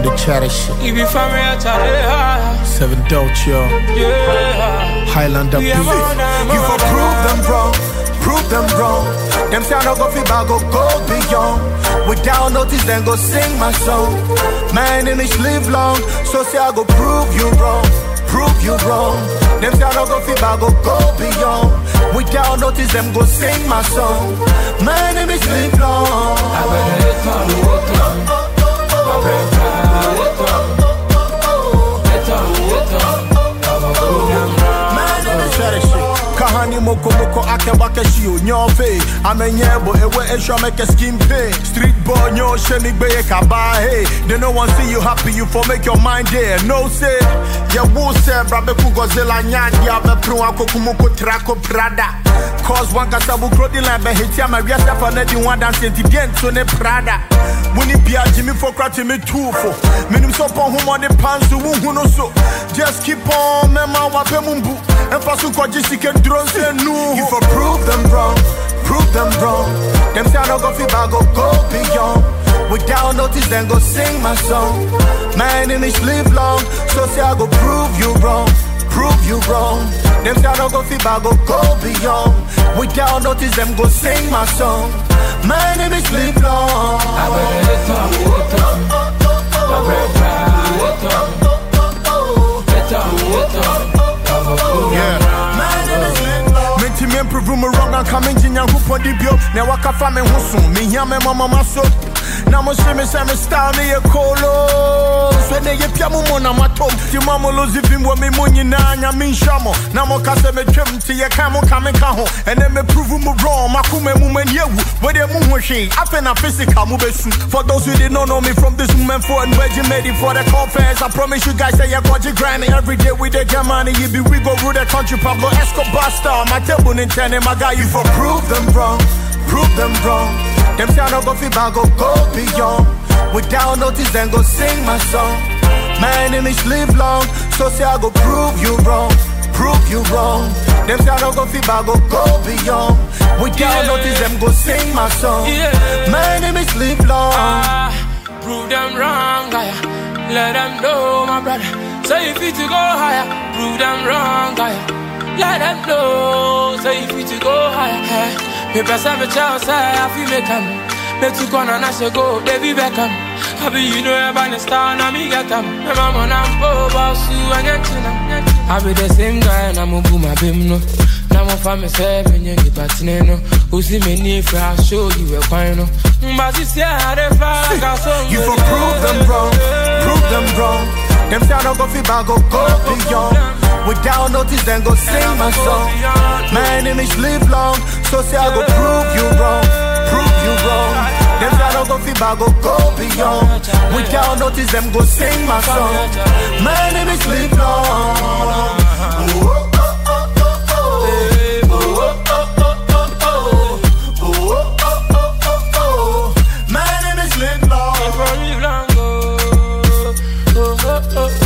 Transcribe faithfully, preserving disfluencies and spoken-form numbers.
on the chatter shit. You be from here, Charlie. Seven Dolce, Yeah. Highlander beat. You for prove them wrong, prove them wrong. Them say I no go fi bag go go beyond. Without notice, then go sing my song. My enemies live long, so say I go prove you wrong, prove you wrong. Them say I no go fi bag go go beyond. Without notice, them go sing my song. My enemies live long. I better let on the water. I better let on. Let on, let on. My enemies try to shit. Kahani moko moko ake wake shio nyofe. Amenyebo ewe esho make a skin pay. Street boy nyo shemi gbeye kaba hey. They no one see you happy, you for make your mind there. No say, ya wo say brabe ku Godzilla nyadi abe pru ako kumoko trako prada. Cause one kasabu crowd line be hitia my real stuff and the one dance in the dent so ne prada. Muni bia Jimmy for crati me two for. Minim so pon home on the pants to who no so. Just keep on mema wape mumbu. And pasu kwa jisi ke drone say no. You for prove them wrong, prove them wrong. Them say I no go fi bag go go beyond. Without notice then go sing my song. My enemies live long, so say I go prove you wrong, prove you wrong. Them say I no go fi bag go go beyond. Without notice them go sing my song. My enemies live long. I better let on, let on. I better let on. Let on, let on. Yeah. Menti me improve me wrong and come in nyangu for the bio. Na waka fa me ho so. Me hia me mama maso. Na mo she me say me style me e kolo. So ne ye pia mo na matom. Ti mama lo zivim wo me mo nyina nya me nhamo. Na mo ka se me twem ti ye ka mo ka me ka ho. And then me prove me wrong. Makuma mu man yewu. We dey mu ho hwe. Afa na physical mo besu. For those who did not know me from this moment for and where you made it for the conference. I promise you guys say you got you grinding every day with the money. You be we go rule the country. Pablo Escobar star. My table in ten my guy. You for prove them wrong, prove them wrong. Them say I no go fi bag go go beyond. Without notice then go sing my song. My enemies live long, so say I go prove you wrong, prove you wrong. Them say I no go fi bag go go beyond. Without yeah. notice them go sing my song. Yeah. My enemies live long. Uh, prove them wrong, guy. Let them know, my brother. Say if you to go higher, prove them wrong, guy. Let them know. Say if you to go higher. Me pass a child say I feel me come. Me to go on and say go, baby Beckham. I be you know about the star and me get them. My mama na go boss you and yanchina. I be the same guy and I'm a boom my bim no. Now my family say me you get patineno. Who see me need for I show you a fine no. But you say I dey far so. You for prove them wrong, prove them wrong. Them say I no go fi bag go go beyond. Without notice then go sing my song. My enemies live long, so say I go prove you wrong, prove you wrong. Them say I no go fi bag go go beyond. Without notice them go sing my song. My enemies live long. My enemies live long. Oh, oh, oh.